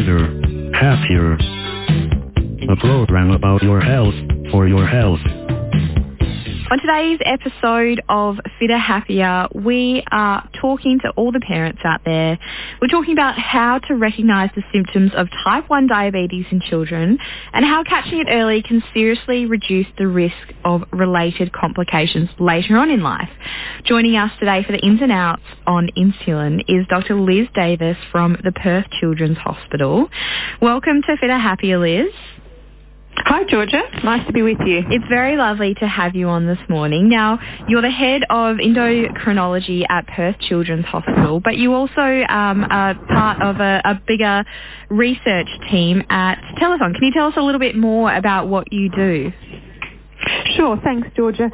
fitter, happier. A program about your health, for your health. On today's episode of Fitter Happier, we are talking to all the parents out there. We're talking about how to recognise the symptoms of type 1 diabetes in children and how catching it early can seriously reduce the risk of related complications later on in life. Joining us today for the ins and outs on insulin is Dr. Liz Davis from the Perth Children's Hospital. Welcome to Fitter Happier, Liz. Hi, Georgia. Nice to be with you. It's very lovely to have you on this morning. Now, you're the head of endocrinology at Perth Children's Hospital, but you also are part of a bigger research team at Telethon. Can you tell us a little bit more about what you do? Sure. Thanks, Georgia.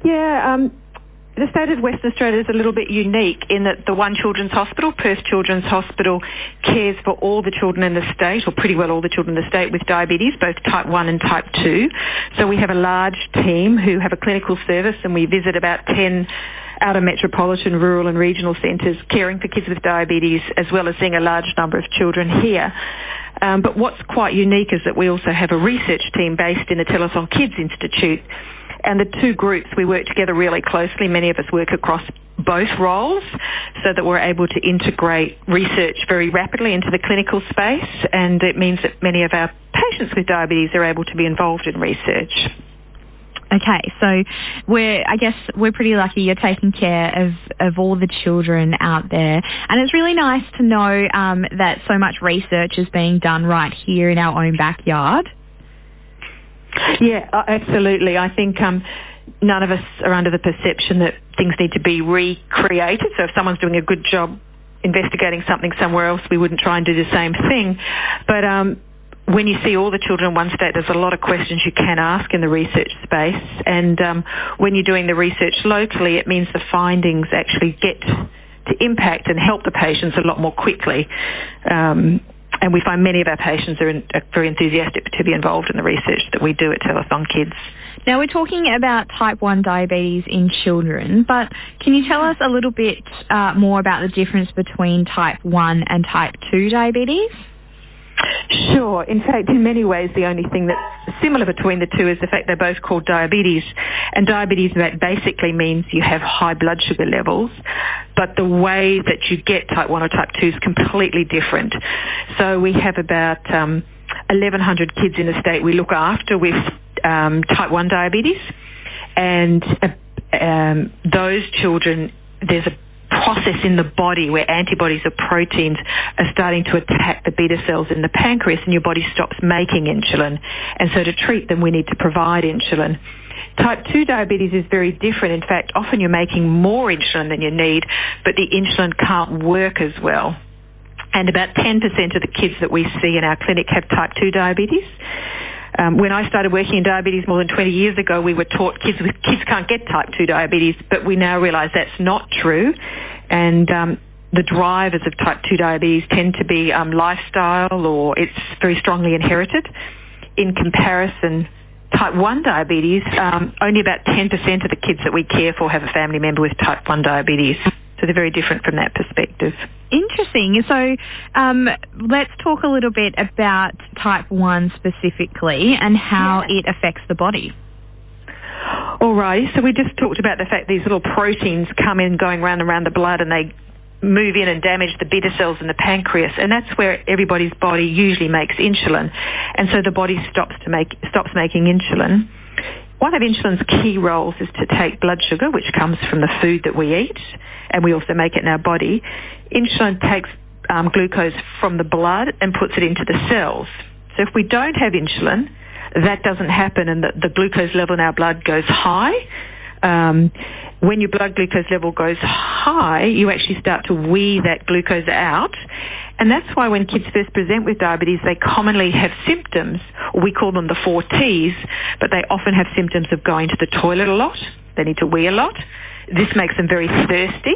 The state of Western Australia is a little bit unique in that the One Children's Hospital, Perth Children's Hospital, cares for all the children in the state, or pretty well all the children in the state with diabetes, both type 1 and type 2. So we have a large team who have a clinical service, and we visit about 10 outer metropolitan, rural and regional centres caring for kids with diabetes, as well as seeing a large number of children here. But what's quite unique is that we also have a research team based in the Telethon Kids Institute. And the two groups, we work together really closely. Many of us work across both roles so that we're able to integrate research very rapidly into the clinical space, and it means that many of our patients with diabetes are able to be involved in research. Okay, so we're pretty lucky you're taking care of all the children out there. And it's really nice to know that so much research is being done right here in our own backyard. Yeah, absolutely. I think none of us are under the perception that things need to be recreated. So if someone's doing a good job investigating something somewhere else, we wouldn't try and do the same thing. But when you see all the children in one state, there's a lot of questions you can ask in the research space. And when you're doing the research locally, it means the findings actually get to impact and help the patients a lot more quickly. And we find many of our patients are very enthusiastic to be involved in the research that we do at Telethon Kids. Now, we're talking about type 1 diabetes in children, but can you tell us a little bit more about the difference between type 1 and type 2 diabetes? Sure. In fact, in many ways, the only thing that's similar between the two is the fact they're both called diabetes. And diabetes basically means you have high blood sugar levels, but the way that you get type 1 or type 2 is completely different. So we have about 1,100 kids in the state we look after with type 1 diabetes. And those children, there's a process in the body where antibodies or proteins are starting to attack the beta cells in the pancreas, and your body stops making insulin. And so to treat them, we need to provide insulin. Type 2 diabetes is very different. In fact, often you're making more insulin than you need, but the insulin can't work as well. And about 10% of the kids that we see in our clinic have type 2 diabetes. When I started working in diabetes more than 20 years ago, we were taught kids can't get type 2 diabetes, but we now realise that's not true. And the drivers of type 2 diabetes tend to be lifestyle, or it's very strongly inherited. In comparison, type 1 diabetes, only about 10% of the kids that we care for have a family member with type 1 diabetes. So they're very different from that perspective. Interesting. So let's talk a little bit about type 1 specifically and how it affects the body. All right. So we just talked about the fact these little proteins come in going round and round the blood, and they move in and damage the beta cells in the pancreas, and that's where everybody's body usually makes insulin. And so the body stops making insulin. One of insulin's key roles is to take blood sugar, which comes from the food that we eat, and we also make it in our body. Insulin takes glucose from the blood and puts it into the cells. So if we don't have insulin, that doesn't happen, and the glucose level in our blood goes high. When your blood glucose level goes high, you actually start to wee that glucose out. And that's why when kids first present with diabetes, they commonly have symptoms, or we call them the 4 Ts, but they often have symptoms of going to the toilet a lot. They need to wee a lot. This makes them very thirsty.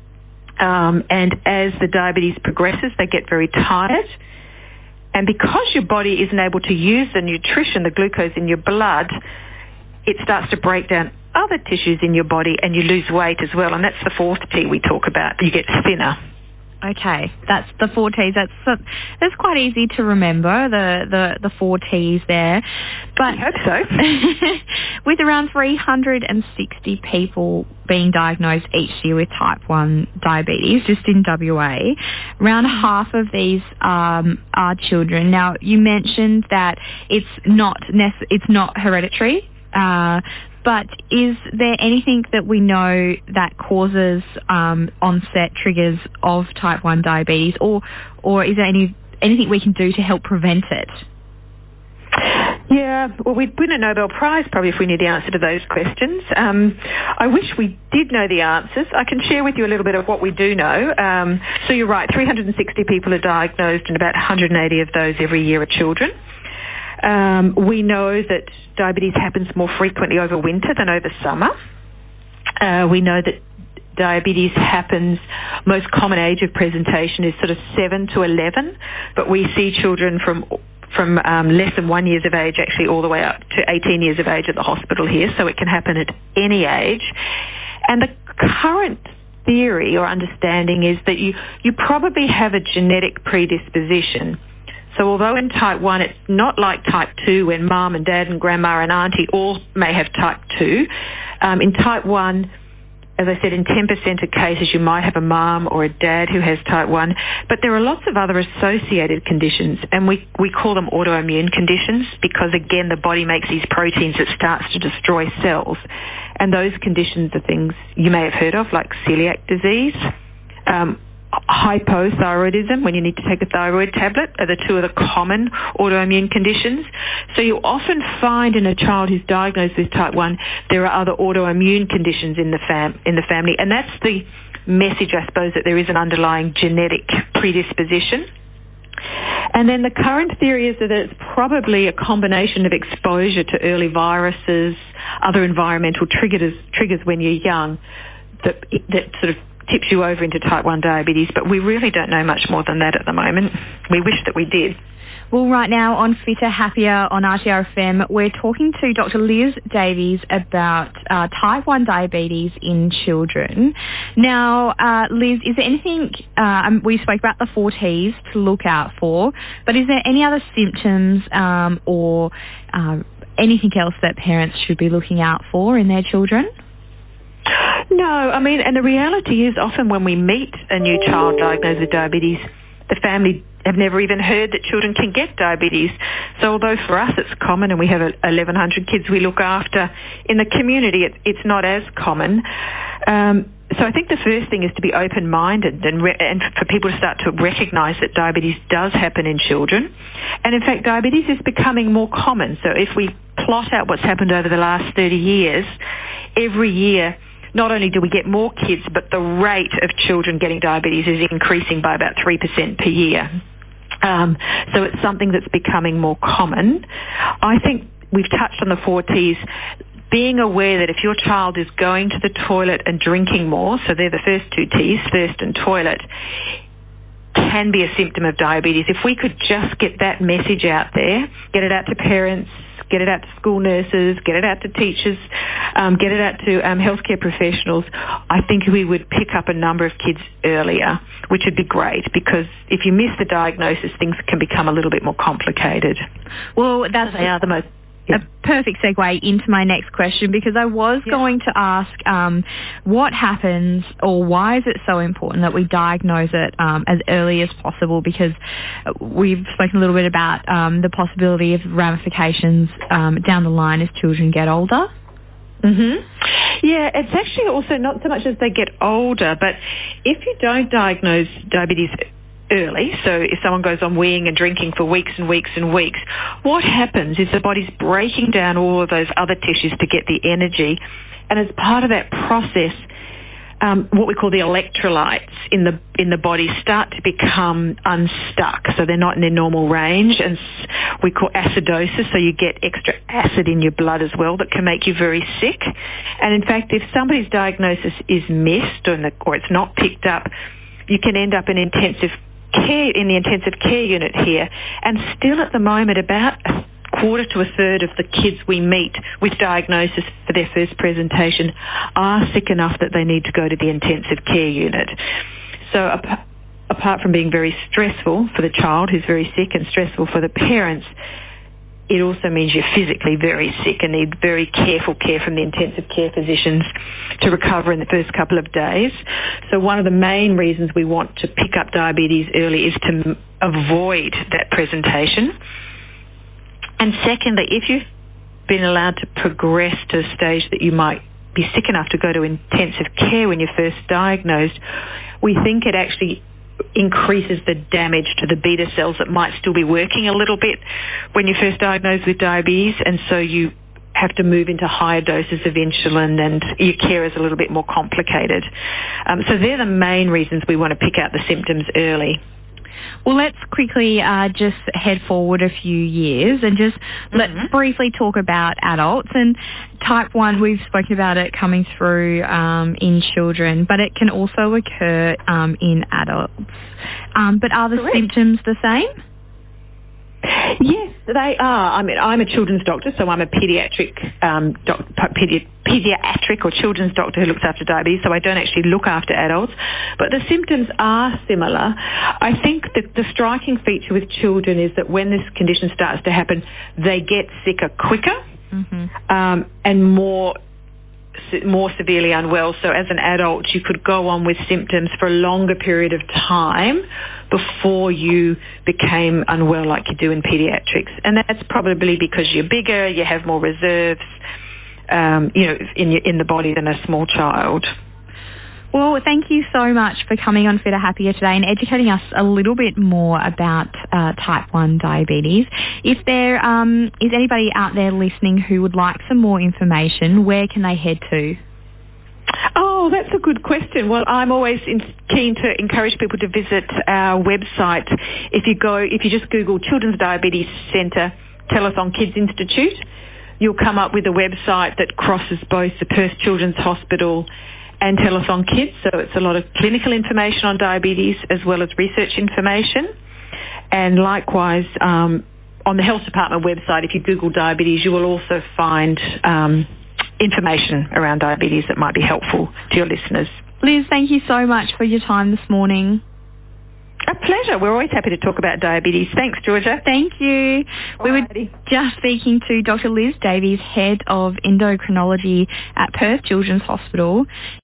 And as the diabetes progresses, they get very tired. And because your body isn't able to use the nutrition, the glucose in your blood, it starts to break down other tissues in your body, and you lose weight as well. And that's the 4th T we talk about. You get thinner. Okay, that's the 4 T's. That's quite easy to remember, the 4 T's there. But I hope so. With around 360 people being diagnosed each year with type 1 diabetes, just in WA, around half of these are children. Now, you mentioned that it's not hereditary. But is there anything that we know that causes onset triggers of type 1 diabetes, or is there anything we can do to help prevent it? Yeah, well, we'd win a Nobel Prize probably if we knew the answer to those questions. I wish we did know the answers. I can share with you a little bit of what we do know. So you're right, 360 people are diagnosed, and about 180 of those every year are children. We know that diabetes happens more frequently over winter than over summer. We know that diabetes happens, most common age of presentation is sort of 7 to 11, but we see children from less than 1 year of age actually all the way up to 18 years of age at the hospital here, so it can happen at any age. And the current theory or understanding is that you probably have a genetic predisposition. So although in type 1 it's not like type 2 when mum and dad and grandma and auntie all may have type 2, in type 1, as I said, in 10% of cases you might have a mum or a dad who has type 1, but there are lots of other associated conditions, and we call them autoimmune conditions because, again, the body makes these proteins that starts to destroy cells. And those conditions are things you may have heard of, like celiac disease, hypothyroidism, when you need to take a thyroid tablet, are the two of the common autoimmune conditions. So you often find in a child who's diagnosed with type 1, there are other autoimmune conditions in the family, and that's the message, I suppose, that there is an underlying genetic predisposition. And then the current theory is that it's probably a combination of exposure to early viruses, other environmental triggers when you're young, that sort of tips you over into type 1 diabetes, but we really don't know much more than that at the moment. We wish that we did. Well, right now on Fitter Happier on RTRFM, we're talking to Dr. Liz Davies about type 1 diabetes in children. Now, Liz, is there anything, we spoke about the 4 T's to look out for, but is there any other symptoms or anything else that parents should be looking out for in their children? No, I mean, and the reality is often when we meet a new child diagnosed with diabetes, the family have never even heard that children can get diabetes. So although for us it's common and we have 1,100 kids we look after, in the community it's not as common. So I think the first thing is to be open-minded and for people to start to recognise that diabetes does happen in children. And in fact, diabetes is becoming more common. So if we plot out what's happened over the last 30 years, every year not only do we get more kids, but the rate of children getting diabetes is increasing by about 3% per year. So it's something that's becoming more common. I think we've touched on the 4 T's. Being aware that if your child is going to the toilet and drinking more, so they're the first 2 T's, thirst and toilet, can be a symptom of diabetes. If we could just get that message out there, get it out to parents, get it out to school nurses, get it out to teachers, get it out to healthcare professionals, I think we would pick up a number of kids earlier, which would be great, because if you miss the diagnosis, things can become a little bit more complicated. Well, they are the most... A perfect segue into my next question, because I was going to ask what happens, or why is it so important that we diagnose it as early as possible, because we've spoken a little bit about the possibility of ramifications down the line as children get older. Mm-hmm. Yeah, it's actually also not so much as they get older, but if you don't diagnose diabetes early, so if someone goes on weeing and drinking for weeks and weeks and weeks, what happens is the body's breaking down all of those other tissues to get the energy, and as part of that process, what we call the electrolytes in the body start to become unstuck, so they're not in their normal range, and we call acidosis, so you get extra acid in your blood as well that can make you very sick. And in fact, if somebody's diagnosis is missed or it's not picked up, you can end up in the intensive care unit here, and still at the moment about a quarter to a third of the kids we meet with diagnosis for their first presentation are sick enough that they need to go to the intensive care unit. So apart from being very stressful for the child who's very sick and stressful for the parents, it also means you're physically very sick and need very careful care from the intensive care physicians to recover in the first couple of days. So one of the main reasons we want to pick up diabetes early is to avoid that presentation. And secondly, if you've been allowed to progress to a stage that you might be sick enough to go to intensive care when you're first diagnosed, we think it actually increases the damage to the beta cells that might still be working a little bit when you're first diagnosed with diabetes, and so you have to move into higher doses of insulin and your care is a little bit more complicated. So they're the main reasons we want to pick out the symptoms early. Well, let's quickly just head forward a few years and just let's briefly talk about adults. And type 1, we've spoken about it coming through in children, but it can also occur in adults. But are the symptoms the same? Yes, they are. I mean, I'm a children's doctor, so I'm a pediatric or children's doctor who looks after diabetes, so I don't actually look after adults. But the symptoms are similar. I think that the striking feature with children is that when this condition starts to happen, they get sicker quicker and more severely unwell. So as an adult, you could go on with symptoms for a longer period of time before you became unwell like you do in pediatrics. And that's probably because you're bigger, you have more reserves, in the body than a small child. Well, thank you so much for coming on Fitter Happier today and educating us a little bit more about type 1 diabetes. If there is anybody out there listening who would like some more information, where can they head to? Oh, that's a good question. Well, I'm always keen to encourage people to visit our website. If you just Google Children's Diabetes Centre Telethon Kids Institute, you'll come up with a website that crosses both the Perth Children's Hospital and Telethon Kids. So it's a lot of clinical information on diabetes as well as research information. And likewise, on the Health Department website, if you Google diabetes, you will also find information around diabetes that might be helpful to your listeners. Liz, thank you so much for your time this morning. A pleasure. We're always happy to talk about diabetes. Thanks, Georgia. Thank you. We were just speaking to Dr. Liz Davies, Head of Endocrinology at Perth Children's Hospital.